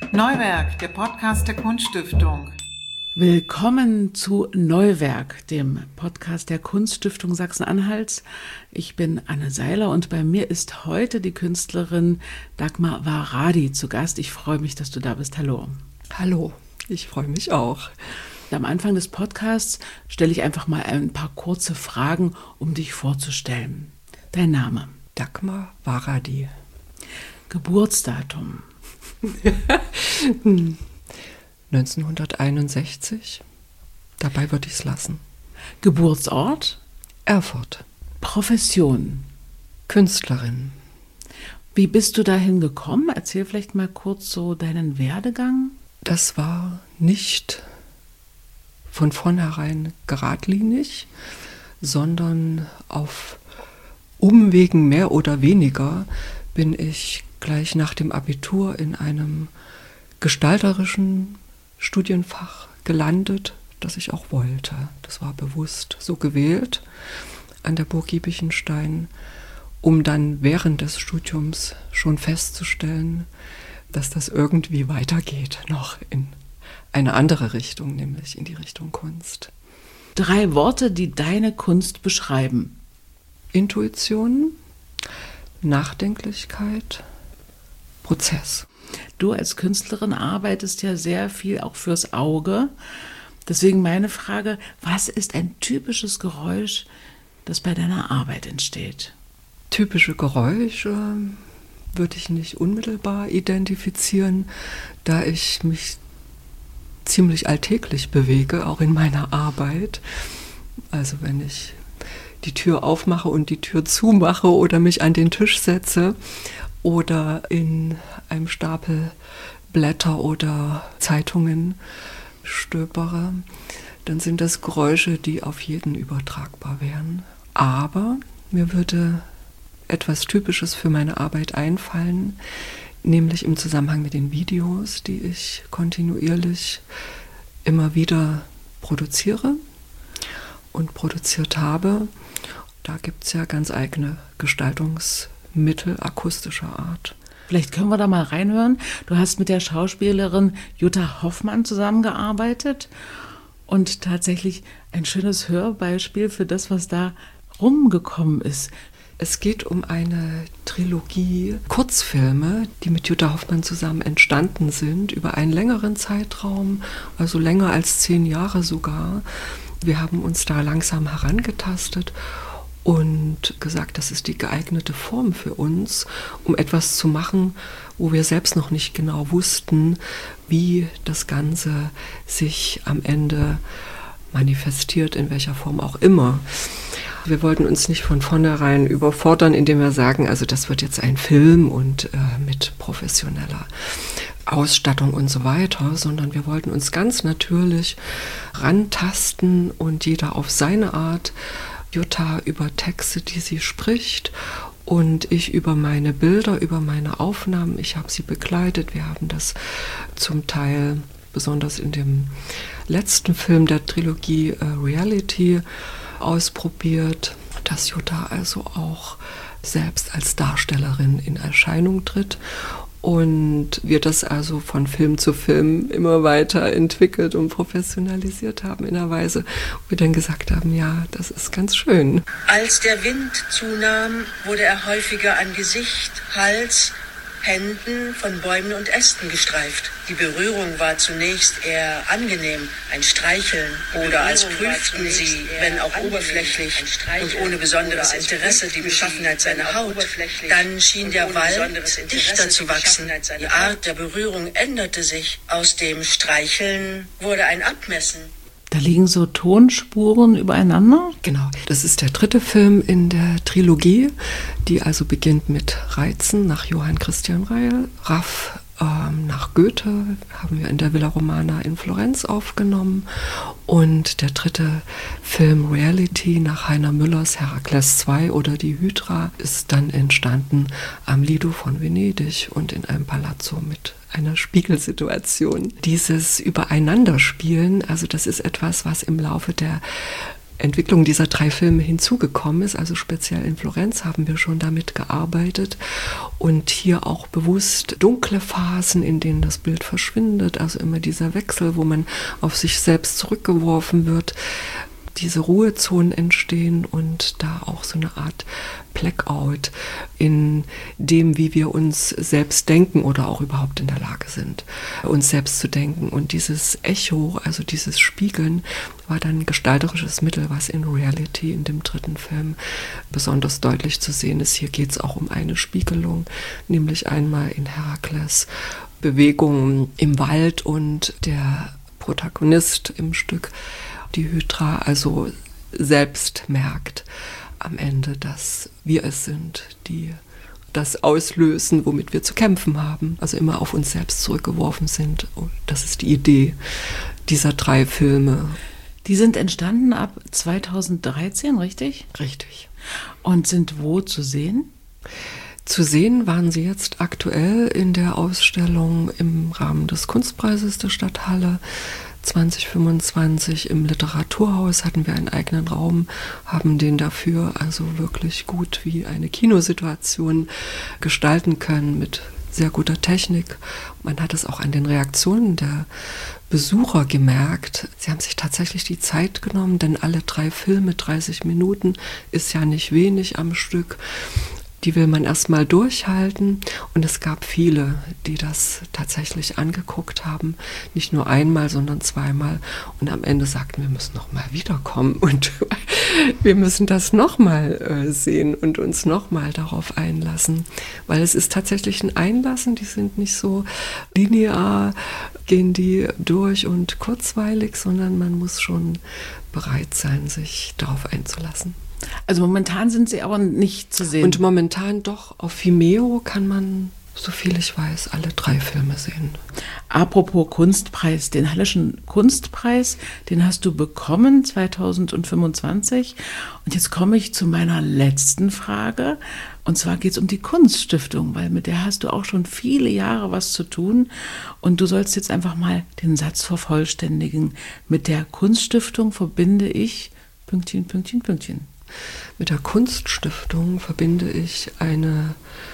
Neuwerk, der Podcast der Kunststiftung. Willkommen zu Neuwerk, dem Podcast der Kunststiftung Sachsen-Anhalts. Ich bin Anne Seiler und bei mir ist heute die Künstlerin Dagmar Varadi zu Gast. Ich freue mich, dass du da bist. Hallo. Hallo, ich freue mich auch. Am Anfang des Podcasts stelle ich einfach mal ein paar kurze Fragen, um dich vorzustellen. Dein Name? Dagmar Varadi. Geburtsdatum? 1961. Dabei würde ich es lassen. Geburtsort? Erfurt. Profession? Künstlerin. Wie bist du dahin gekommen? Erzähl vielleicht mal kurz so deinen Werdegang. Das war nicht von vornherein geradlinig, sondern auf Umwegen mehr oder weniger bin ich gleich nach dem Abitur in einem gestalterischen Studienfach gelandet, das ich auch wollte. Das war bewusst so gewählt an der Burg Giebichenstein, um dann während des Studiums schon festzustellen, dass das irgendwie weitergeht, noch in eine andere Richtung, nämlich in die Richtung Kunst. 3 Worte, die deine Kunst beschreiben. Intuition, Nachdenklichkeit, Prozess. Du als Künstlerin arbeitest ja sehr viel auch fürs Auge. Deswegen meine Frage, was ist ein typisches Geräusch, das bei deiner Arbeit entsteht? Typische Geräusche würde ich nicht unmittelbar identifizieren, da ich mich ziemlich alltäglich bewege, auch in meiner Arbeit. Also wenn ich die Tür aufmache und die Tür zumache oder mich an den Tisch setze oder in einem Stapel Blätter oder Zeitungen stöbere, dann sind das Geräusche, die auf jeden übertragbar wären. Aber mir würde etwas Typisches für meine Arbeit einfallen, nämlich im Zusammenhang mit den Videos, die ich kontinuierlich immer wieder produziere und produziert habe. Da gibt es ja ganz eigene Gestaltungsmittel akustischer Art. Vielleicht können wir da mal reinhören. Du hast mit der Schauspielerin Jutta Hoffmann zusammengearbeitet und tatsächlich ein schönes Hörbeispiel für das, was da rumgekommen ist. Es geht um eine Trilogie Kurzfilme, die mit Jutta Hoffmann zusammen entstanden sind, über einen längeren Zeitraum, also länger als 10 Jahre sogar. Wir haben uns da langsam herangetastet und gesagt, das ist die geeignete Form für uns, um etwas zu machen, wo wir selbst noch nicht genau wussten, wie das Ganze sich am Ende manifestiert, in welcher Form auch immer. Wir wollten uns nicht von vornherein überfordern, indem wir sagen, also das wird jetzt ein Film und mit professioneller Ausstattung und so weiter, sondern wir wollten uns ganz natürlich rantasten und jeder auf seine Art. Jutta über Texte, die sie spricht und ich über meine Bilder, über meine Aufnahmen. Ich habe sie begleitet. Wir haben das zum Teil, besonders in dem letzten Film der Trilogie Reality, ausprobiert, dass Jutta also auch selbst als Darstellerin in Erscheinung tritt und wir das also von Film zu Film immer weiter entwickelt und professionalisiert haben in einer Weise, wo wir dann gesagt haben, ja, das ist ganz schön. Als der Wind zunahm, wurde er häufiger an Gesicht, Hals, Händen von Bäumen und Ästen gestreift. Die Berührung war zunächst eher angenehm, ein Streicheln, oder als prüften sie, wenn auch oberflächlich und ohne besonderes Interesse, die Beschaffenheit seiner Haut. Dann schien der Wald dichter zu wachsen. Die Art der Berührung änderte sich. Aus dem Streicheln wurde ein Abmessen. Da liegen so Tonspuren übereinander? Genau, das ist der 3. Film in der Trilogie, die also beginnt mit Reizen nach Johann Christian Riehl, Raff nach Goethe, haben wir in der Villa Romana in Florenz aufgenommen und der 3. Film Reality nach Heiner Müllers Herakles II oder die Hydra ist dann entstanden am Lido von Venedig und in einem Palazzo mit einer Spiegelsituation. Dieses Übereinanderspielen, also das ist etwas, was im Laufe der Entwicklung dieser 3 Filme hinzugekommen ist. Also speziell in Florenz haben wir schon damit gearbeitet und hier auch bewusst dunkle Phasen, in denen das Bild verschwindet, also immer dieser Wechsel, wo man auf sich selbst zurückgeworfen wird, diese Ruhezonen entstehen und da auch so eine Art Blackout in dem, wie wir uns selbst denken oder auch überhaupt in der Lage sind, uns selbst zu denken. Und dieses Echo, also dieses Spiegeln, war dann ein gestalterisches Mittel, was in Reality in dem 3. Film besonders deutlich zu sehen ist. Hier geht es auch um eine Spiegelung, nämlich einmal in Herakles Bewegungen im Wald und der Protagonist im Stück, die Hydra, also selbst merkt am Ende, dass wir es sind, die das auslösen, womit wir zu kämpfen haben. Also immer auf uns selbst zurückgeworfen sind. Und das ist die Idee dieser 3 Filme. Die sind entstanden ab 2013, richtig? Richtig. Und sind wo zu sehen? Zu sehen waren sie jetzt aktuell in der Ausstellung im Rahmen des Kunstpreises der Stadt Halle 2025 im Literaturhaus hatten wir einen eigenen Raum, haben den dafür also wirklich gut wie eine Kinosituation gestalten können mit sehr guter Technik. Man hat es auch an den Reaktionen der Besucher gemerkt. Sie haben sich tatsächlich die Zeit genommen, denn alle 3 Filme, 30 Minuten, ist ja nicht wenig am Stück. Die will man erstmal durchhalten und es gab viele, die das tatsächlich angeguckt haben, nicht nur einmal, sondern 2-mal und am Ende sagten, wir müssen noch mal wiederkommen und wir müssen das noch mal sehen und uns noch mal darauf einlassen, weil es ist tatsächlich ein Einlassen, die sind nicht so linear, gehen die durch und kurzweilig, sondern man muss schon bereit sein, sich darauf einzulassen. Also momentan sind sie aber nicht zu sehen. Und momentan doch, auf Vimeo kann man, soviel ich weiß, alle 3 Filme sehen. Apropos Kunstpreis, den Halleschen Kunstpreis, den hast du bekommen 2025. Und jetzt komme ich zu meiner letzten Frage. Und zwar geht es um die Kunststiftung, weil mit der hast du auch schon viele Jahre was zu tun. Und du sollst jetzt einfach mal den Satz vervollständigen. Mit der Kunststiftung verbinde ich... Pünktchen, Pünktchen, Pünktchen. Mit der Kunststiftung verbinde ich eine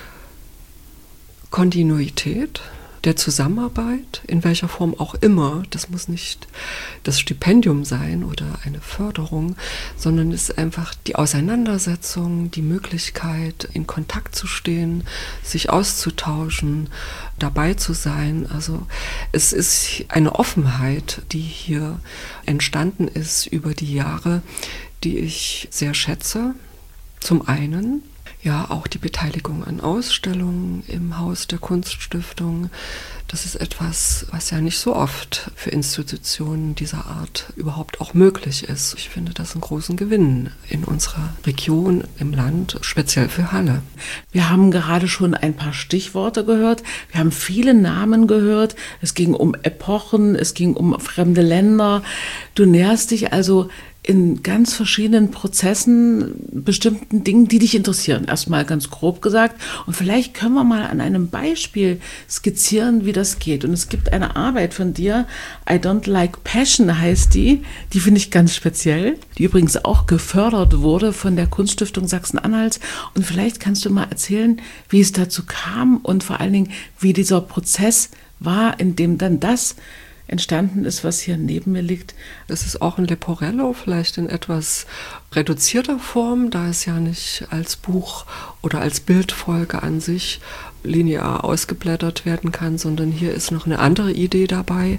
Kontinuität der Zusammenarbeit, in welcher Form auch immer. Das muss nicht das Stipendium sein oder eine Förderung, sondern es ist einfach die Auseinandersetzung, die Möglichkeit, in Kontakt zu stehen, sich auszutauschen, dabei zu sein. Also es ist eine Offenheit, die hier entstanden ist über die Jahre, die ich sehr schätze. Zum einen ja auch die Beteiligung an Ausstellungen im Haus der Kunststiftung. Das ist etwas, was ja nicht so oft für Institutionen dieser Art überhaupt auch möglich ist. Ich finde das einen großen Gewinn in unserer Region, im Land, speziell für Halle. Wir haben gerade schon ein paar Stichworte gehört. Wir haben viele Namen gehört. Es ging um Epochen, es ging um fremde Länder. Du näherst dich also in ganz verschiedenen Prozessen, bestimmten Dingen, die dich interessieren. Erstmal ganz grob gesagt. Und vielleicht können wir mal an einem Beispiel skizzieren, wie das geht. Und es gibt eine Arbeit von dir, I Don't Like Passion heißt die. Die finde ich ganz speziell. Die übrigens auch gefördert wurde von der Kunststiftung Sachsen-Anhalts. Und vielleicht kannst du mal erzählen, wie es dazu kam und vor allen Dingen, wie dieser Prozess war, in dem dann das entstanden ist, was hier neben mir liegt. Es ist auch ein Leporello, vielleicht in etwas reduzierter Form, da es ja nicht als Buch oder als Bildfolge an sich linear ausgeblättert werden kann, sondern hier ist noch eine andere Idee dabei.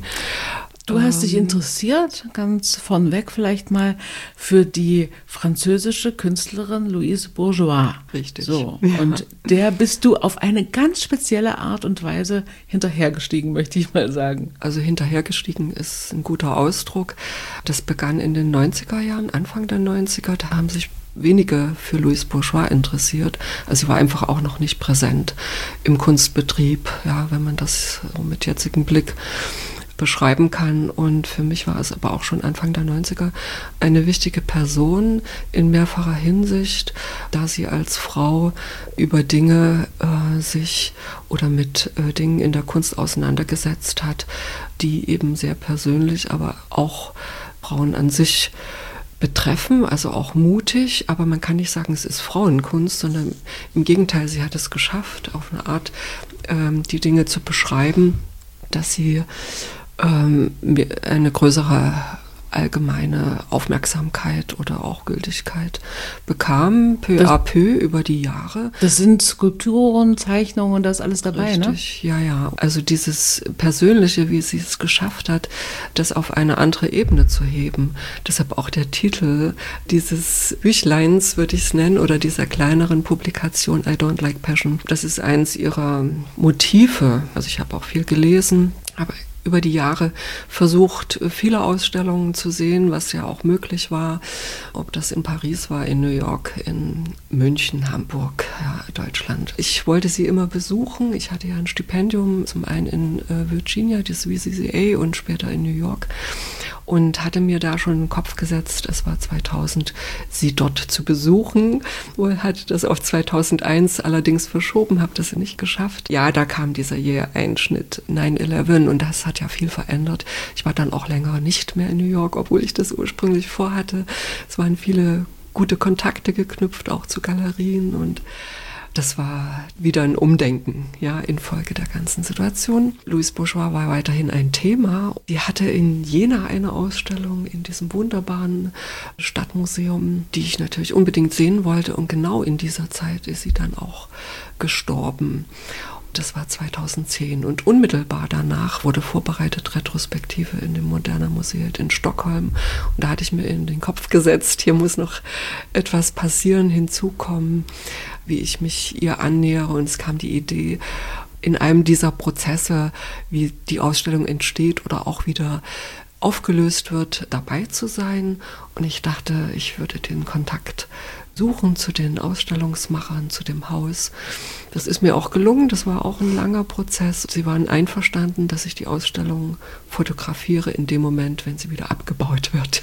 Du hast dich interessiert, ganz vornweg vielleicht mal, für die französische Künstlerin Louise Bourgeois. Richtig. So. Ja. Und der bist du auf eine ganz spezielle Art und Weise hinterhergestiegen, möchte ich mal sagen. Also hinterhergestiegen ist ein guter Ausdruck. Das begann in den 90er Jahren, Anfang der 90er. Da haben sich wenige für Louise Bourgeois interessiert. Also sie war einfach auch noch nicht präsent im Kunstbetrieb, ja, wenn man das so mit jetzigem Blick beschreiben kann. Und für mich war es aber auch schon Anfang der 90er eine wichtige Person in mehrfacher Hinsicht, da sie als Frau über Dinge sich oder mit Dingen in der Kunst auseinandergesetzt hat, die eben sehr persönlich, aber auch Frauen an sich betreffen, also auch mutig, aber man kann nicht sagen, es ist Frauenkunst, sondern im Gegenteil, sie hat es geschafft, auf eine Art die Dinge zu beschreiben, dass sie eine größere allgemeine Aufmerksamkeit oder auch Gültigkeit bekam, peu à peu über die Jahre. Das sind Skulpturen, Zeichnungen, das ist alles dabei, richtig, ne? Ja. Also dieses Persönliche, wie sie es geschafft hat, das auf eine andere Ebene zu heben. Deshalb auch der Titel dieses Büchleins, würde ich es nennen, oder dieser kleineren Publikation I Don't Like Passion. Das ist eins ihrer Motive. Also ich habe auch viel gelesen, aber über die Jahre versucht, viele Ausstellungen zu sehen, was ja auch möglich war. Ob das in Paris war, in New York, in München, Hamburg, ja, Deutschland. Ich wollte sie immer besuchen. Ich hatte ja ein Stipendium, zum einen in Virginia, das VCCA, und später in New York. Und hatte mir da schon in den Kopf gesetzt, es war 2000, sie dort zu besuchen. Wohl hatte das auf 2001 allerdings verschoben, habe das nicht geschafft. Ja, da kam dieser Einschnitt 9/11 und das hat ja viel verändert. Ich war dann auch länger nicht mehr in New York, obwohl ich das ursprünglich vorhatte. Es waren viele gute Kontakte geknüpft, auch zu Galerien, und das war wieder ein Umdenken, ja, infolge der ganzen Situation. Louise Bourgeois war weiterhin ein Thema. Sie hatte in Jena eine Ausstellung in diesem wunderbaren Stadtmuseum, die ich natürlich unbedingt sehen wollte. Und genau in dieser Zeit ist sie dann auch gestorben. Das war 2010 und unmittelbar danach wurde vorbereitet Retrospektive in dem Moderna Museum in Stockholm. Und da hatte ich mir in den Kopf gesetzt, hier muss noch etwas passieren, hinzukommen, wie ich mich ihr annähere. Und es kam die Idee, in einem dieser Prozesse, wie die Ausstellung entsteht oder auch wieder aufgelöst wird, dabei zu sein. Und ich dachte, ich würde den Kontakt suchen zu den Ausstellungsmachern, zu dem Haus. Das ist mir auch gelungen, das war auch ein langer Prozess. Sie waren einverstanden, dass ich die Ausstellung fotografiere in dem Moment, wenn sie wieder abgebaut wird.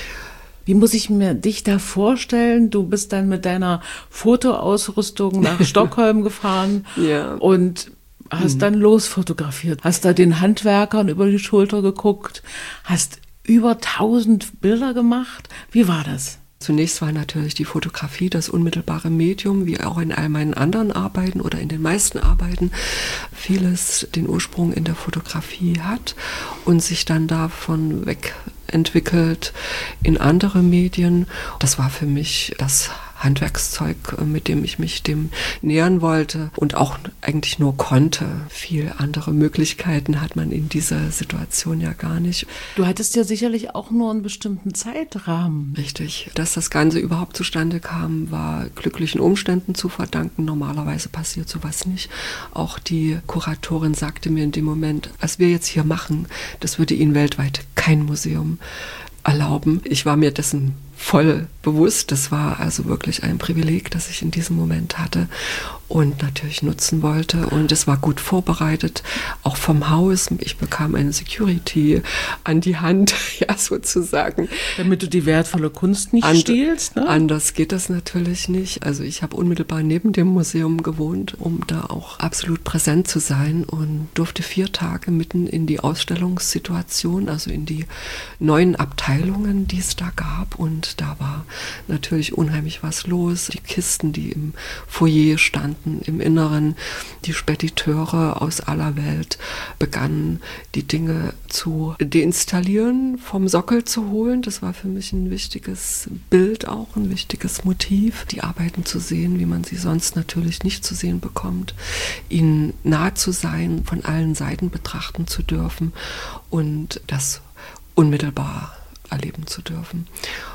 Wie muss ich mir dich da vorstellen? Du bist dann mit deiner Fotoausrüstung nach Stockholm gefahren, ja, und hast dann losfotografiert. Hast da den Handwerkern über die Schulter geguckt, hast über 1000 Bilder gemacht. Wie war das? Zunächst war natürlich die Fotografie das unmittelbare Medium, wie auch in all meinen anderen Arbeiten oder in den meisten Arbeiten vieles den Ursprung in der Fotografie hat und sich dann davon weg entwickelt in andere Medien. Das war für mich das Handwerkszeug, mit dem ich mich dem nähern wollte und auch eigentlich nur konnte. Viel andere Möglichkeiten hat man in dieser Situation ja gar nicht. Du hattest ja sicherlich auch nur einen bestimmten Zeitrahmen. Richtig. Dass das Ganze überhaupt zustande kam, war glücklichen Umständen zu verdanken. Normalerweise passiert sowas nicht. Auch die Kuratorin sagte mir in dem Moment, was wir jetzt hier machen, das würde Ihnen weltweit kein Museum erlauben. Ich war mir dessen voll bewusst. Das war also wirklich ein Privileg, das ich in diesem Moment hatte und natürlich nutzen wollte. Und es war gut vorbereitet, auch vom Haus. Ich bekam eine Security an die Hand, ja, sozusagen. Damit du die wertvolle Kunst nicht stiehlst, ne? Anders geht das natürlich nicht. Also ich habe unmittelbar neben dem Museum gewohnt, um da auch absolut präsent zu sein und durfte 4 Tage mitten in die Ausstellungssituation, also in die neuen Abteilungen, die es da gab. Und da war natürlich unheimlich was los. Die Kisten, die im Foyer standen, im Inneren, die Spediteure aus aller Welt begannen, die Dinge zu deinstallieren, vom Sockel zu holen. Das war für mich ein wichtiges Bild auch, ein wichtiges Motiv, die Arbeiten zu sehen, wie man sie sonst natürlich nicht zu sehen bekommt, ihnen nahe zu sein, von allen Seiten betrachten zu dürfen und das unmittelbar erleben zu dürfen.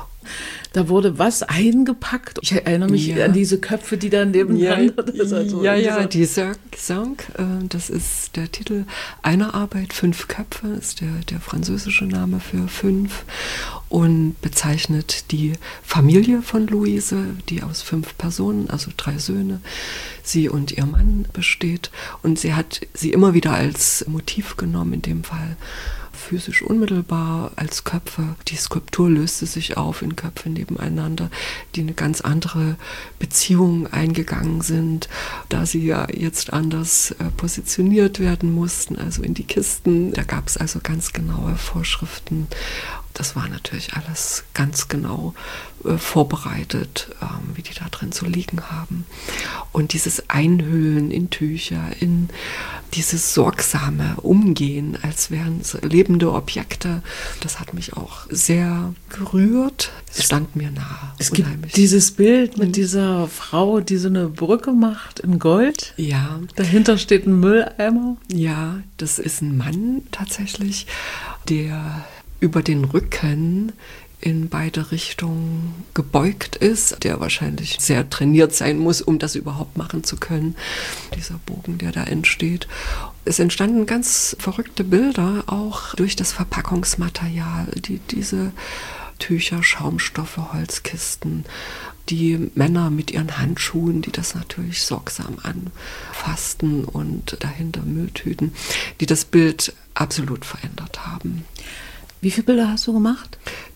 Da wurde was eingepackt. Ich erinnere mich an diese Köpfe, die da nebeneinander... Die Cinq, das ist der Titel einer Arbeit. 5 Köpfe ist der französische Name für 5 und bezeichnet die Familie von Louise, die aus 5 Personen, also 3 Söhne, sie und ihr Mann besteht. Und sie hat sie immer wieder als Motiv genommen, in dem Fall physisch unmittelbar als Köpfe. Die Skulptur löste sich auf in Köpfe nebeneinander, die eine ganz andere Beziehung eingegangen sind, da sie ja jetzt anders positioniert werden mussten, also in die Kisten. Da gab es also ganz genaue Vorschriften Das war natürlich alles ganz genau vorbereitet, wie die da drin zu liegen haben. Und dieses Einhüllen in Tücher, in dieses sorgsame Umgehen, als wären es lebende Objekte, das hat mich auch sehr gerührt. Es stand mir nahe. Es gibt dieses Bild mit dieser Frau, die so eine Brücke macht in Gold. Ja. Dahinter steht ein Mülleimer. Ja, das ist ein Mann tatsächlich, der über den Rücken in beide Richtungen gebeugt ist, der wahrscheinlich sehr trainiert sein muss, um das überhaupt machen zu können, dieser Bogen, der da entsteht. Es entstanden ganz verrückte Bilder, auch durch das Verpackungsmaterial, diese Tücher, Schaumstoffe, Holzkisten, die Männer mit ihren Handschuhen, die das natürlich sorgsam anfassten und dahinter Mülltüten, die das Bild absolut verändert haben. Wie viele Bilder hast du gemacht?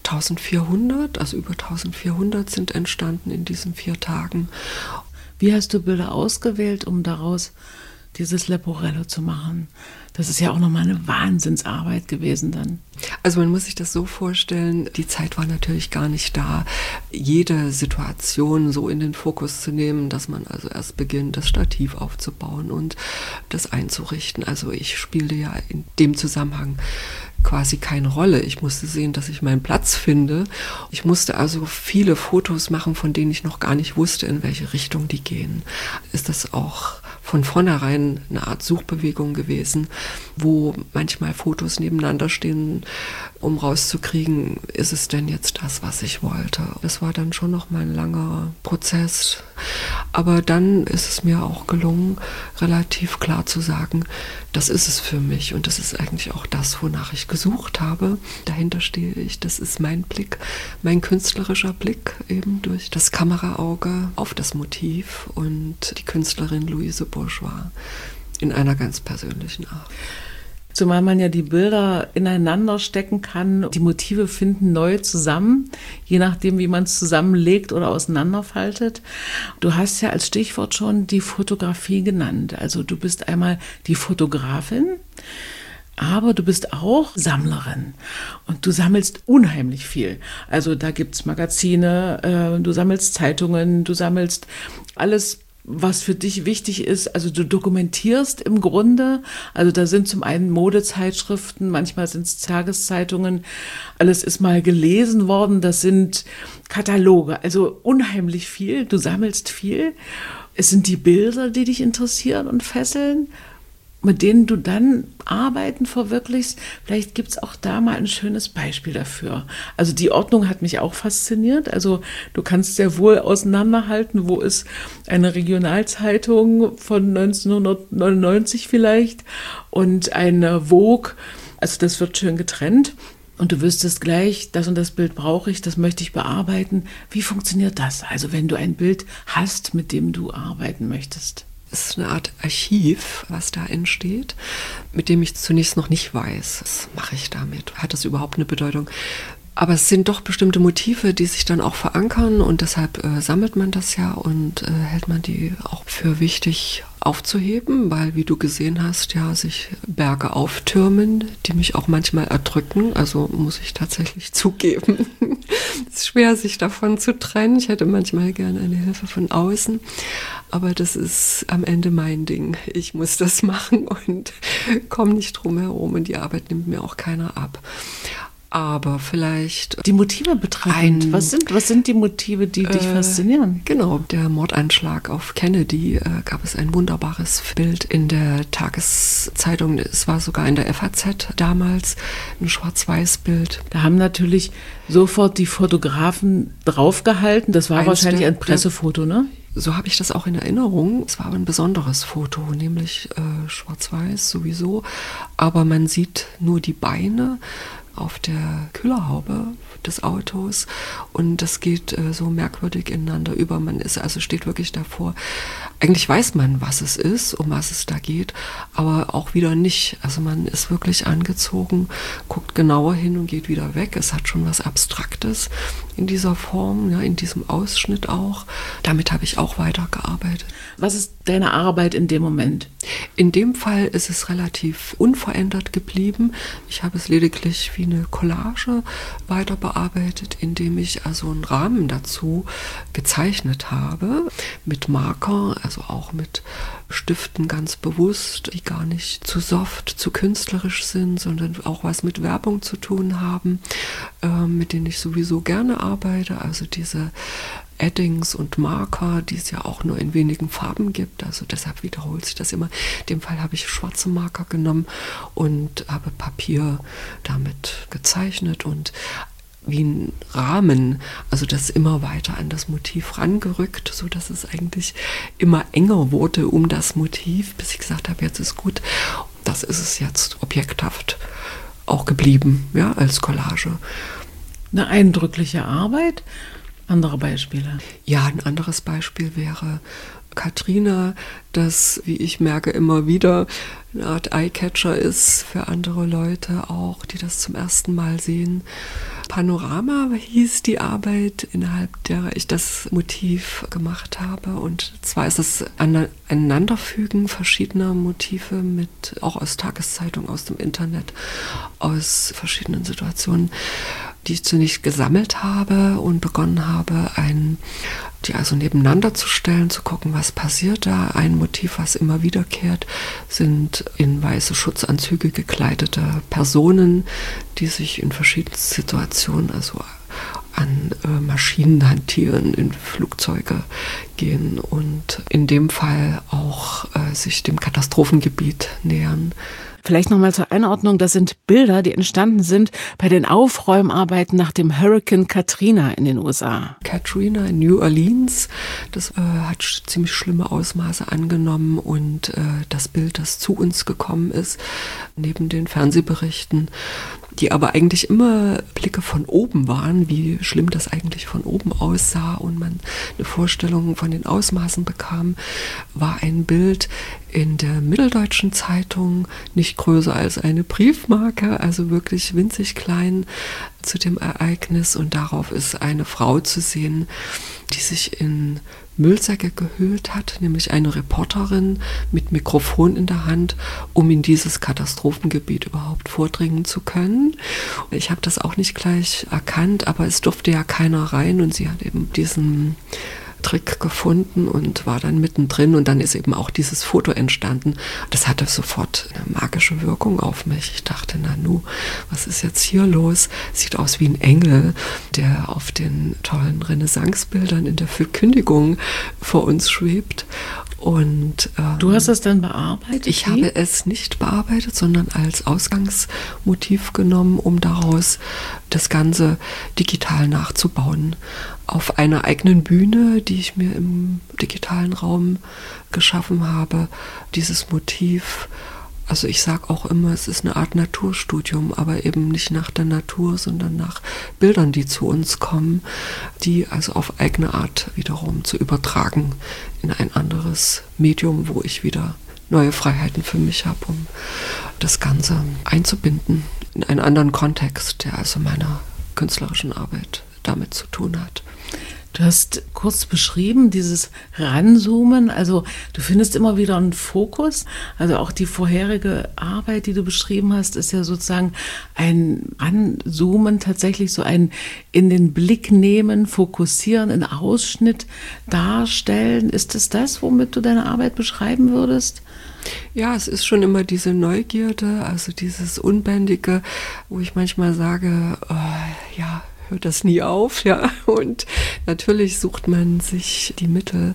1400, also über 1400 sind entstanden in diesen 4 Tagen. Wie hast du Bilder ausgewählt, um daraus dieses Leporello zu machen? Das ist ja auch nochmal eine Wahnsinnsarbeit gewesen dann. Also man muss sich das so vorstellen, die Zeit war natürlich gar nicht da, jede Situation so in den Fokus zu nehmen, dass man also erst beginnt, das Stativ aufzubauen und das einzurichten. Also ich spielte ja in dem Zusammenhang quasi keine Rolle. Ich musste sehen, dass ich meinen Platz finde. Ich musste also viele Fotos machen, von denen ich noch gar nicht wusste, in welche Richtung die gehen. Ist das auch von vornherein eine Art Suchbewegung gewesen, wo manchmal Fotos nebeneinander stehen, um rauszukriegen, ist es denn jetzt das, was ich wollte. Das war dann schon noch mal ein langer Prozess. Aber dann ist es mir auch gelungen, relativ klar zu sagen, das ist es für mich und das ist eigentlich auch das, wonach ich gesucht habe. Dahinter stehe ich, das ist mein Blick, mein künstlerischer Blick eben durch das Kameraauge auf das Motiv und die Künstlerin Louise Bourgeois in einer ganz persönlichen Art. Zumal man ja die Bilder ineinander stecken kann. Die Motive finden neu zusammen, je nachdem, wie man es zusammenlegt oder auseinanderfaltet. Du hast ja als Stichwort schon die Fotografie genannt. Also du bist einmal die Fotografin, aber du bist auch Sammlerin und du sammelst unheimlich viel. Also da gibt's Magazine, du sammelst Zeitungen, du sammelst alles, was für dich wichtig ist. Also du dokumentierst im Grunde, also da sind zum einen Modezeitschriften, manchmal sind es Tageszeitungen, alles ist mal gelesen worden, das sind Kataloge, also unheimlich viel, du sammelst viel. Es sind die Bilder, die dich interessieren und fesseln, mit denen du dann Arbeiten verwirklichst. Vielleicht gibt es auch da mal ein schönes Beispiel dafür. Also die Ordnung hat mich auch fasziniert. Also du kannst sehr wohl auseinanderhalten, wo ist eine Regionalzeitung von 1999 vielleicht und eine Vogue. Also das wird schön getrennt. Und du wüsstest gleich, das und das Bild brauche ich, das möchte ich bearbeiten. Wie funktioniert das? Also wenn du ein Bild hast, mit dem du arbeiten möchtest. Es ist eine Art Archiv, was da entsteht, mit dem ich zunächst noch nicht weiß, was mache ich damit, hat das überhaupt eine Bedeutung? Aber es sind doch bestimmte Motive, die sich dann auch verankern und deshalb sammelt man das ja und hält man die auch für wichtig aufzuheben, weil, wie du gesehen hast, ja, sich Berge auftürmen, die mich auch manchmal erdrücken, also muss ich tatsächlich zugeben. Es ist schwer, sich davon zu trennen. Ich hätte manchmal gerne eine Hilfe von außen, aber das ist am Ende mein Ding. Ich muss das machen und komme nicht drum herum und die Arbeit nimmt mir auch keiner ab. Aber vielleicht die Motive betrachtend. Was sind die Motive, die dich faszinieren? Genau, der Mordanschlag auf Kennedy gab es ein wunderbares Bild in der Tageszeitung. Es war sogar in der FAZ damals ein Schwarz-Weiß-Bild. Da haben natürlich sofort die Fotografen draufgehalten. Das war wahrscheinlich ein Pressefoto, ne? So habe ich das auch in Erinnerung. Es war aber ein besonderes Foto, nämlich schwarz-weiß sowieso. Aber man sieht nur die Beine auf der Kühlerhaube des Autos und das geht so merkwürdig ineinander über. Man ist also steht wirklich davor. Eigentlich weiß man, was es ist, um was es da geht, aber auch wieder nicht. Also man ist wirklich angezogen, guckt genauer hin und geht wieder weg. Es hat schon was Abstraktes in dieser Form, ja, in diesem Ausschnitt auch. Damit habe ich auch weitergearbeitet. Was ist deine Arbeit in dem Moment? In dem Fall ist es relativ unverändert geblieben. Ich habe es lediglich wie eine Collage weiter bearbeitet, indem ich also einen Rahmen dazu gezeichnet habe, mit Marker, also auch mit Stiften ganz bewusst, die gar nicht zu soft, zu künstlerisch sind, sondern auch was mit Werbung zu tun haben, mit denen ich sowieso gerne arbeite. Also diese Addings und Marker, die es ja auch nur in wenigen Farben gibt, also deshalb wiederholt sich das immer. In dem Fall habe ich schwarze Marker genommen und habe Papier damit gezeichnet und wie ein Rahmen, also das immer weiter an das Motiv rangerückt, so dass es eigentlich immer enger wurde um das Motiv, bis ich gesagt habe, jetzt ist gut. Das ist es jetzt objekthaft auch geblieben, ja, als Collage. Eine eindrückliche Arbeit. Andere Beispiele? Ja, ein anderes Beispiel wäre Katrina, das, wie ich merke, immer wieder eine Art Eyecatcher ist für andere Leute auch, die das zum ersten Mal sehen. Panorama hieß die Arbeit, innerhalb der ich das Motiv gemacht habe. Und zwar ist es Aneinanderfügen verschiedener Motive mit, auch aus Tageszeitungen, aus dem Internet, aus verschiedenen Situationen, die ich zunächst gesammelt habe und begonnen habe, die also nebeneinander zu stellen, zu gucken, was passiert da. Ein Motiv, was immer wiederkehrt, sind in weiße Schutzanzüge gekleidete Personen, die sich in verschiedenen Situationen, also an Maschinen hantieren, in Flugzeuge gehen und in dem Fall auch sich dem Katastrophengebiet nähern. Vielleicht nochmal zur Einordnung, das sind Bilder, die entstanden sind bei den Aufräumarbeiten nach dem Hurricane Katrina in den USA. Katrina in New Orleans, das hat ziemlich schlimme Ausmaße angenommen und das Bild, das zu uns gekommen ist, neben den Fernsehberichten, die aber eigentlich immer Blicke von oben waren, wie schlimm das eigentlich von oben aussah und man eine Vorstellung von den Ausmaßen bekam, war ein Bild in der Mitteldeutschen Zeitung, nicht größer als eine Briefmarke, also wirklich winzig klein zu dem Ereignis. Und darauf ist eine Frau zu sehen, die sich in Müllsäcke gehüllt hat, nämlich eine Reporterin mit Mikrofon in der Hand, um in dieses Katastrophengebiet überhaupt vordringen zu können. Ich habe das auch nicht gleich erkannt, aber es durfte ja keiner rein und sie hat eben diesen Trick gefunden und war dann mittendrin und dann ist eben auch dieses Foto entstanden. Das hatte sofort eine magische Wirkung auf mich. Ich dachte, Nanu, was ist jetzt hier los? Sieht aus wie ein Engel, der auf den tollen Renaissancebildern in der Verkündigung vor uns schwebt. Und du hast das dann bearbeitet? Ich habe es nicht bearbeitet, sondern als Ausgangsmotiv genommen, um daraus das Ganze digital nachzubauen. Auf einer eigenen Bühne, die ich mir im digitalen Raum geschaffen habe, dieses Motiv. Also ich sage auch immer, es ist eine Art Naturstudium, aber eben nicht nach der Natur, sondern nach Bildern, die zu uns kommen, die also auf eigene Art wiederum zu übertragen in ein anderes Medium, wo ich wieder neue Freiheiten für mich habe, um das Ganze einzubinden in einen anderen Kontext, der also meiner künstlerischen Arbeit damit zu tun hat. Du hast kurz beschrieben, dieses Ranzoomen, also du findest immer wieder einen Fokus, also auch die vorherige Arbeit, die du beschrieben hast, ist ja sozusagen ein Ranzoomen, tatsächlich so ein in den Blick nehmen, fokussieren, einen Ausschnitt darstellen. Ist es das, womit du deine Arbeit beschreiben würdest? Ja, es ist schon immer diese Neugierde, also dieses Unbändige, wo ich manchmal sage, ja, hört das nie auf, ja. Und natürlich sucht man sich die Mittel,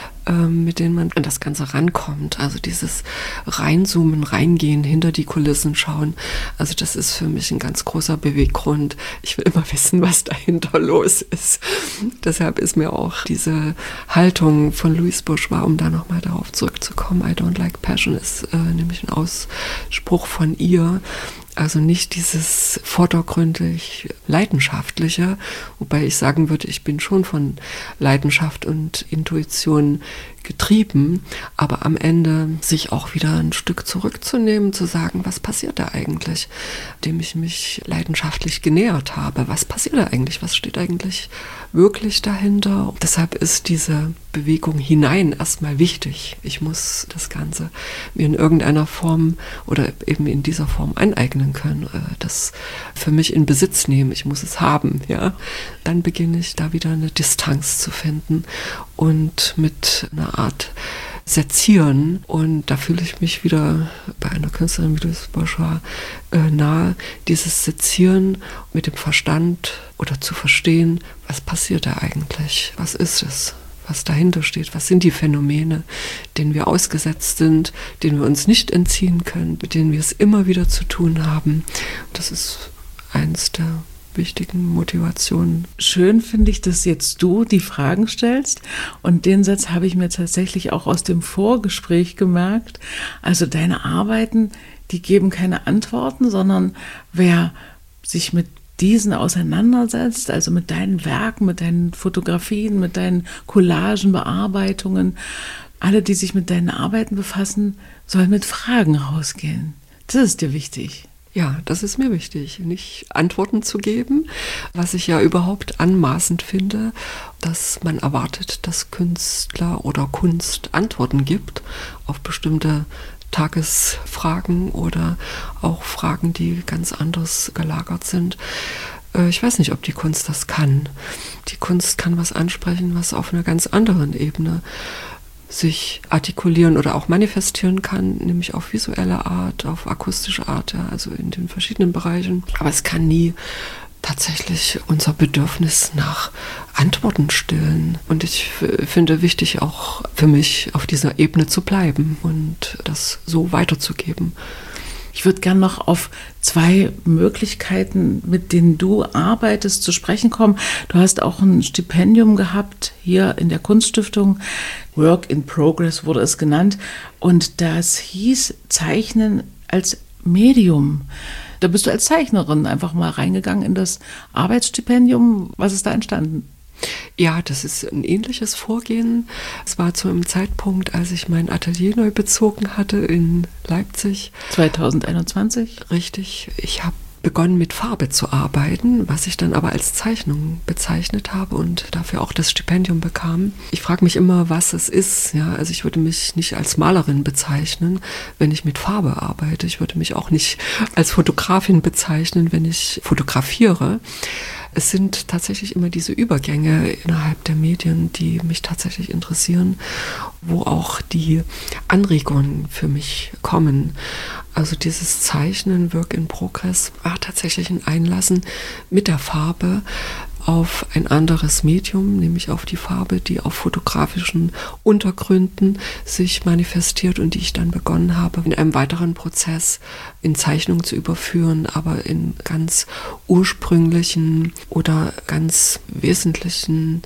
mit denen man an das Ganze rankommt. Also dieses Reinzoomen, Reingehen, hinter die Kulissen schauen. Also das ist für mich ein ganz großer Beweggrund. Ich will immer wissen, was dahinter los ist. Deshalb ist mir auch diese Haltung von Louise Bourgeois, um da nochmal darauf zurückzukommen, I don't like passion, ist nämlich ein Ausspruch von ihr. Also nicht dieses vordergründig Leidenschaftliche, wobei ich sagen würde, ich bin schon von Leidenschaft und Intuition getrieben, aber am Ende sich auch wieder ein Stück zurückzunehmen, zu sagen, was passiert da eigentlich, dem ich mich leidenschaftlich genähert habe. Was passiert da eigentlich? Was steht eigentlich wirklich dahinter? Deshalb ist diese Bewegung hinein erstmal wichtig. Ich muss das Ganze mir in irgendeiner Form oder eben in dieser Form aneignen können, das für mich in Besitz nehmen. Ich muss es haben, ja. Dann beginne ich da wieder eine Distanz zu finden und mit einer Art Sezieren, und da fühle ich mich wieder bei einer Künstlerin wie Louise Bourgeois nahe, dieses Sezieren mit dem Verstand oder zu verstehen, was passiert da eigentlich, was ist es, was dahinter steht, was sind die Phänomene, denen wir ausgesetzt sind, denen wir uns nicht entziehen können, mit denen wir es immer wieder zu tun haben. Das ist eins der wichtigen Motivationen. Schön finde ich, dass jetzt du die Fragen stellst, und den Satz habe ich mir tatsächlich auch aus dem Vorgespräch gemerkt. Also deine Arbeiten, die geben keine Antworten, sondern wer sich mit diesen auseinandersetzt, also mit deinen Werken, mit deinen Fotografien, mit deinen Collagen, Bearbeitungen, alle, die sich mit deinen Arbeiten befassen, sollen mit Fragen rausgehen. Das ist dir wichtig. Ja, das ist mir wichtig, nicht Antworten zu geben, was ich ja überhaupt anmaßend finde, dass man erwartet, dass Künstler oder Kunst Antworten gibt auf bestimmte Tagesfragen oder auch Fragen, die ganz anders gelagert sind. Ich weiß nicht, ob die Kunst das kann. Die Kunst kann was ansprechen, was auf einer ganz anderen Ebene sich artikulieren oder auch manifestieren kann, nämlich auf visuelle Art, auf akustische Art, ja, also in den verschiedenen Bereichen. Aber es kann nie tatsächlich unser Bedürfnis nach Antworten stillen. Und ich finde wichtig, auch für mich auf dieser Ebene zu bleiben und das so weiterzugeben. Ich würde gerne noch auf 2 Möglichkeiten, mit denen du arbeitest, zu sprechen kommen. Du hast auch ein Stipendium gehabt hier in der Kunststiftung. Work in Progress wurde es genannt. Und das hieß Zeichnen als Medium. Da bist du als Zeichnerin einfach mal reingegangen in das Arbeitsstipendium. Was ist da entstanden? Ja, das ist ein ähnliches Vorgehen. Es war zu einem Zeitpunkt, als ich mein Atelier neu bezogen hatte in Leipzig. 2021? Richtig. Ich habe begonnen mit Farbe zu arbeiten, was ich dann aber als Zeichnung bezeichnet habe und dafür auch das Stipendium bekam. Ich frage mich immer, was es ist. Ja, also ich würde mich nicht als Malerin bezeichnen, wenn ich mit Farbe arbeite. Ich würde mich auch nicht als Fotografin bezeichnen, wenn ich fotografiere. Es sind tatsächlich immer diese Übergänge innerhalb der Medien, die mich tatsächlich interessieren, wo auch die Anregungen für mich kommen. Also dieses Zeichnen, Work in Progress, war tatsächlich ein Einlassen mit der Farbe auf ein anderes Medium, nämlich auf die Farbe, die auf fotografischen Untergründen sich manifestiert und die ich dann begonnen habe, in einem weiteren Prozess in Zeichnung zu überführen, aber in ganz ursprünglichen oder ganz wesentlichen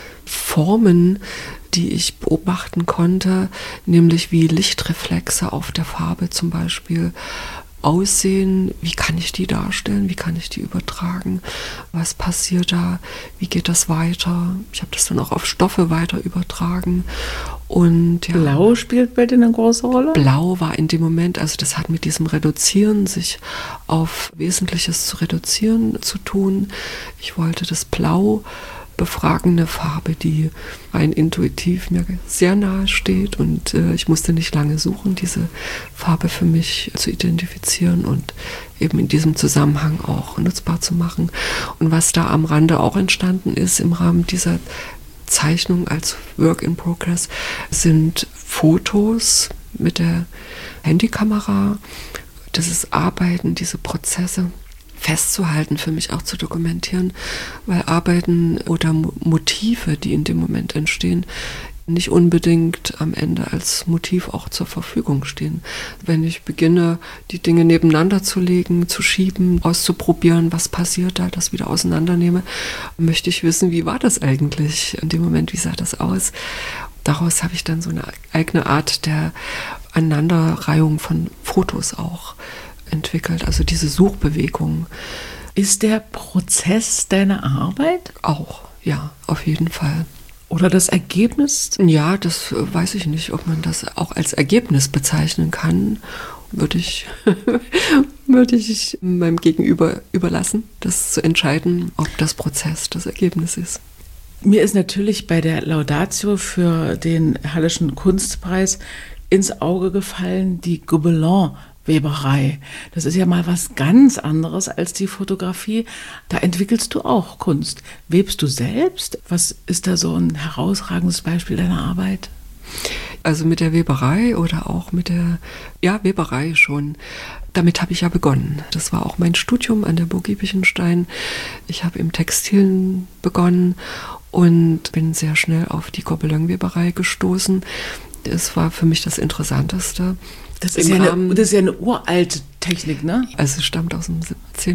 Formen, die ich beobachten konnte, nämlich wie Lichtreflexe auf der Farbe zum Beispiel aussehen, wie kann ich die darstellen, wie kann ich die übertragen, was passiert da, wie geht das weiter. Ich habe das dann auch auf Stoffe weiter übertragen. Und ja, Blau spielt bei dir eine große Rolle? Blau war in dem Moment, also das hat mit diesem Reduzieren, sich auf Wesentliches zu reduzieren, zu tun. Ich wollte das Blau befragende Farbe, die rein intuitiv mir sehr nahe steht, und ich musste nicht lange suchen, diese Farbe für mich zu identifizieren und eben in diesem Zusammenhang auch nutzbar zu machen. Und was da am Rande auch entstanden ist im Rahmen dieser Zeichnung als Work in Progress, sind Fotos mit der Handykamera, dieses Arbeiten, diese Prozesse festzuhalten, für mich auch zu dokumentieren, weil Arbeiten oder Motive, die in dem Moment entstehen, nicht unbedingt am Ende als Motiv auch zur Verfügung stehen. Wenn ich beginne, die Dinge nebeneinander zu legen, zu schieben, auszuprobieren, was passiert da, das wieder auseinandernehme, möchte ich wissen, wie war das eigentlich in dem Moment, wie sah das aus? Daraus habe ich dann so eine eigene Art der Aneinanderreihung von Fotos auch entwickelt, also diese Suchbewegung. Ist der Prozess deine Arbeit? Auch, ja, auf jeden Fall. Oder das Ergebnis? Ja, das weiß ich nicht, ob man das auch als Ergebnis bezeichnen kann. Würde ich meinem Gegenüber überlassen, das zu entscheiden, ob das Prozess das Ergebnis ist. Mir ist natürlich bei der Laudatio für den Halleschen Kunstpreis ins Auge gefallen die Gobelin-Weberei. Das ist ja mal was ganz anderes als die Fotografie. Da entwickelst du auch Kunst. Webst du selbst? Was ist da so ein herausragendes Beispiel deiner Arbeit? Also mit der Weberei oder auch mit der, Weberei schon. Damit habe ich ja begonnen. Das war auch mein Studium an der Burg Giebichenstein. Ich habe im Textilen begonnen und bin sehr schnell auf die Gobelin-Weberei gestoßen. Das war für mich das Interessanteste. Das ist ja eine uralte Technik, ne? Also es stammt aus dem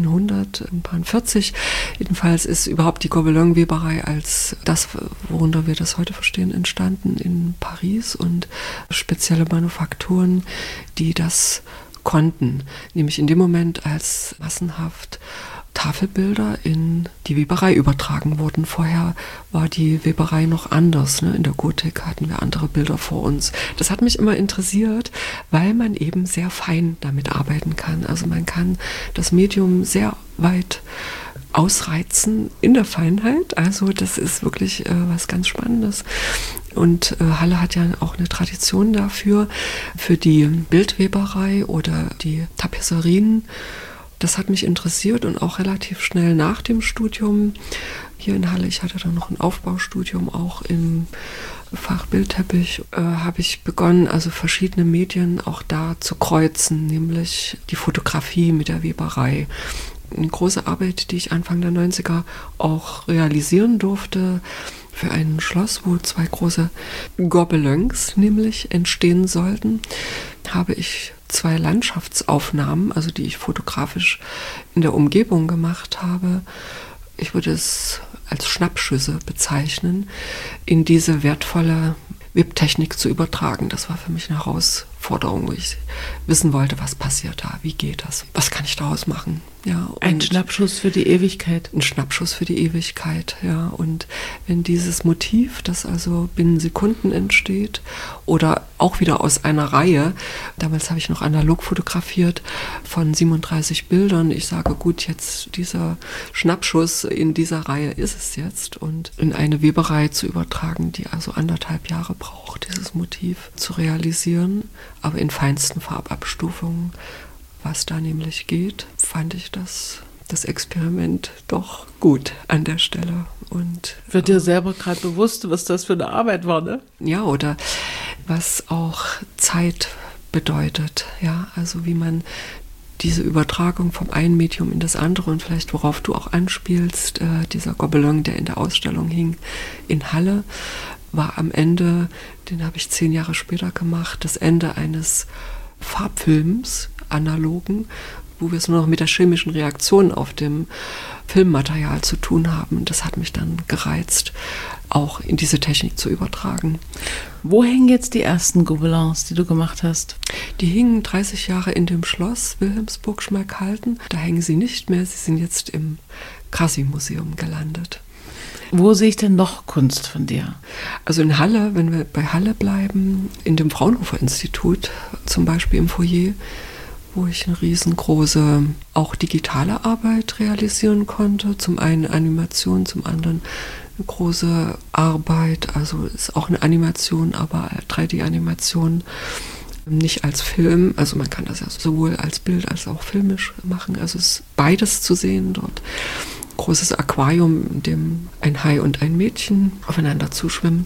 1740. Jedenfalls ist überhaupt die Gobelin-Weberei als das, worunter wir das heute verstehen, entstanden in Paris und spezielle Manufakturen, die das konnten. Nämlich in dem Moment, als massenhaft Tafelbilder in die Weberei übertragen wurden. Vorher war die Weberei noch anders. Ne? In der Gotik hatten wir andere Bilder vor uns. Das hat mich immer interessiert, weil man eben sehr fein damit arbeiten kann. Also man kann das Medium sehr weit ausreizen in der Feinheit. Also das ist wirklich was ganz Spannendes. Und Halle hat ja auch eine Tradition dafür, für die Bildweberei oder die Tapisserien. Das hat mich interessiert und auch relativ schnell nach dem Studium hier in Halle, ich hatte dann noch ein Aufbaustudium auch im Fach Bildteppich, habe ich begonnen, also verschiedene Medien auch da zu kreuzen, nämlich die Fotografie mit der Weberei. Eine große Arbeit, die ich Anfang der 90er auch realisieren durfte, für ein Schloss, wo 2 große Gobelins nämlich entstehen sollten, habe ich 2 Landschaftsaufnahmen, also die ich fotografisch in der Umgebung gemacht habe. Ich würde es als Schnappschüsse bezeichnen, in diese wertvolle Webtechnik zu übertragen. Das war für mich eine Herausforderung, wo ich wissen wollte, was passiert da, wie geht das, was kann ich daraus machen. Ja, ein Schnappschuss für die Ewigkeit. Ein Schnappschuss für die Ewigkeit, ja. Und wenn dieses Motiv, das also binnen Sekunden entsteht oder auch wieder aus einer Reihe, damals habe ich noch analog fotografiert, von 37 Bildern, ich sage, gut, jetzt dieser Schnappschuss in dieser Reihe ist es jetzt und in eine Weberei zu übertragen, die also 1,5 Jahre braucht, dieses Motiv zu realisieren, aber in feinsten Farbabstufungen. Was da nämlich geht, fand ich das Experiment doch gut an der Stelle. Und wird dir selber gerade bewusst, was das für eine Arbeit war, ne? Ja, oder was auch Zeit bedeutet, ja, also wie man diese Übertragung vom einen Medium in das andere und vielleicht worauf du auch anspielst, dieser Gobelin, der in der Ausstellung hing in Halle, war am Ende, den habe ich 10 Jahre später gemacht, das Ende eines Farbfilms, analogen, wo wir es nur noch mit der chemischen Reaktion auf dem Filmmaterial zu tun haben. Das hat mich dann gereizt, auch in diese Technik zu übertragen. Wo hängen jetzt die ersten Gobelins, die du gemacht hast? Die hingen 30 Jahre in dem Schloss Wilhelmsburg-Schmalkalden. Da hängen sie nicht mehr, sie sind jetzt im Krasi-Museum gelandet. Wo sehe ich denn noch Kunst von dir? Also in Halle, wenn wir bei Halle bleiben, in dem Fraunhofer-Institut, zum Beispiel im Foyer, wo ich eine riesengroße, auch digitale Arbeit realisieren konnte. Zum einen Animation, zum anderen eine große Arbeit, also ist auch eine Animation, aber 3D-Animation, nicht als Film. Also man kann das ja sowohl als Bild als auch filmisch machen. Also es ist beides zu sehen dort. Großes Aquarium, in dem ein Hai und ein Mädchen aufeinander zuschwimmen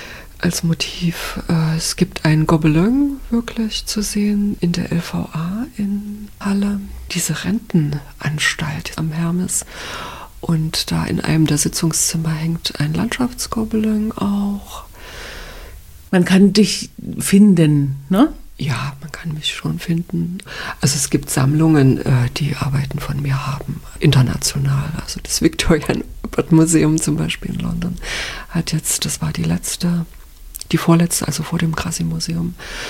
als Motiv. Es gibt ein Gobelin wirklich zu sehen in der LVA in Halle. Diese Rentenanstalt am Hermes. Und da in einem der Sitzungszimmer hängt ein Landschaftsgobelin auch. Man kann dich finden, ne? Ja, man kann mich schon finden. Also es gibt Sammlungen, die Arbeiten von mir haben, international. Also das Victoria Albert Museum zum Beispiel in London hat jetzt, das war die vorletzte, also vor dem Krasi-Museum,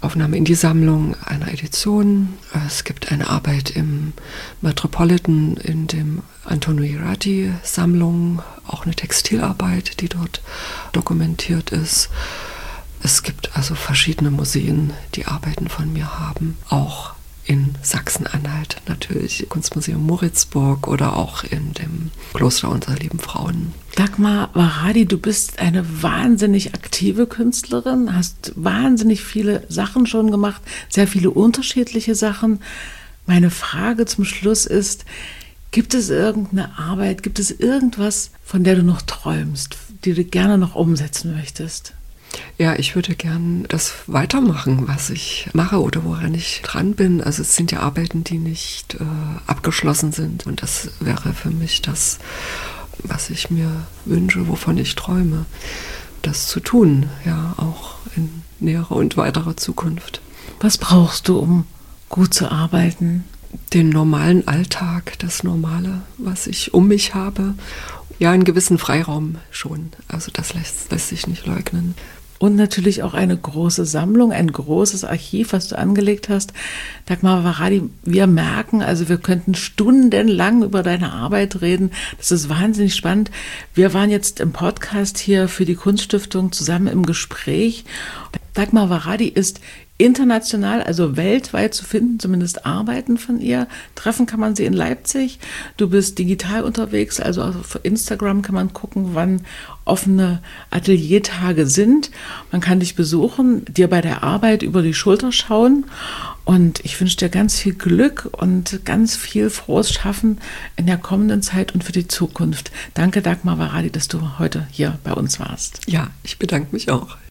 Aufnahme in die Sammlung einer Edition. Es gibt eine Arbeit im Metropolitan in dem Antonio Ierati Sammlung, auch eine Textilarbeit, die dort dokumentiert ist. Es gibt also verschiedene Museen, die Arbeiten von mir haben, auch in Sachsen-Anhalt natürlich, Kunstmuseum Moritzburg oder auch in dem Kloster unserer lieben Frauen. Dagmar Varadi, du bist eine wahnsinnig aktive Künstlerin, hast wahnsinnig viele Sachen schon gemacht, sehr viele unterschiedliche Sachen. Meine Frage zum Schluss ist, gibt es irgendeine Arbeit, gibt es irgendwas, von der du noch träumst, die du gerne noch umsetzen möchtest? Ja, ich würde gern das weitermachen, was ich mache oder woran ich dran bin. Also es sind ja Arbeiten, die nicht abgeschlossen sind. Und das wäre für mich das, was ich mir wünsche, wovon ich träume, das zu tun, ja, auch in näherer und weiterer Zukunft. Was brauchst du, um gut zu arbeiten? Den normalen Alltag, das Normale, was ich um mich habe. Ja, einen gewissen Freiraum schon. Also das lässt sich nicht leugnen. Und natürlich auch eine große Sammlung, ein großes Archiv, was du angelegt hast. Dagmar Varadi, wir merken, also wir könnten stundenlang über deine Arbeit reden. Das ist wahnsinnig spannend. Wir waren jetzt im Podcast hier für die Kunststiftung zusammen im Gespräch. Dagmar Varadi ist international, also weltweit zu finden, zumindest Arbeiten von ihr. Treffen kann man sie in Leipzig. Du bist digital unterwegs, also auf Instagram kann man gucken, wann offene Ateliertage sind. Man kann dich besuchen, dir bei der Arbeit über die Schulter schauen. Und ich wünsche dir ganz viel Glück und ganz viel frohes Schaffen in der kommenden Zeit und für die Zukunft. Danke, Dagmar Varadi, dass du heute hier bei uns warst. Ja, ich bedanke mich auch.